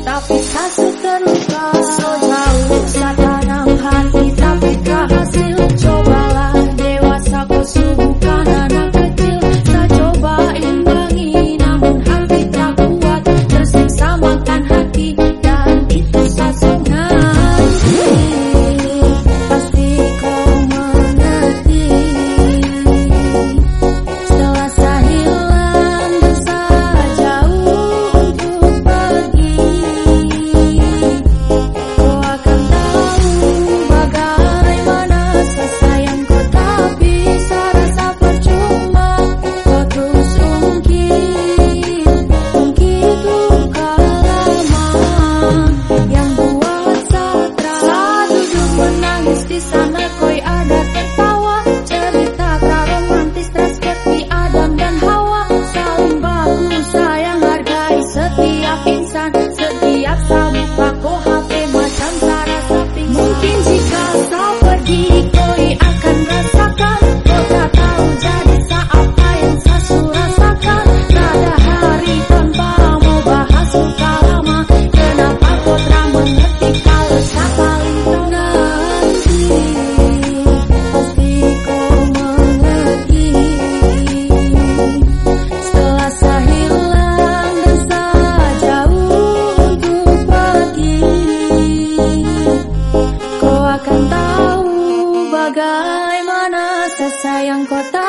tapi satu terluka. So jauh satanam hati, tapi hasil. Cobalah dewasa, kau bukan anak kecil. Tak coba imbangi, namun hati tak kuat. Tersiksa makan hati, dan itu sasongan. Pasti kau mengerti. Setelah saya hilang dosa jauh untuk pergi, kau akan tahu bagaimana sesayang kau, tak bisa rasa percuma. Kau terus ungkit luka lama yang buat satra. Duduk menangis di sana, koi ada tertawa. Cerita tak romantis, tak seperti Adam dan Hawa. Saling bahu sayang, hargai setiap insan. Setiap sabuka kau HP macam cara samping. Mungkin jika kau pergi, koi akan rasakan. Kau tak tahu jadi apa yang saya rasakan. Tak ada hari tanpa mau bahas luka lama. Kenapa kau tak mengerti kalau saya paling tahu? Nanti pasti kau mengerti. Setelah saya hilang dan saya jauh untuk pergi, kau akan tahu bagaimana sesayang kau.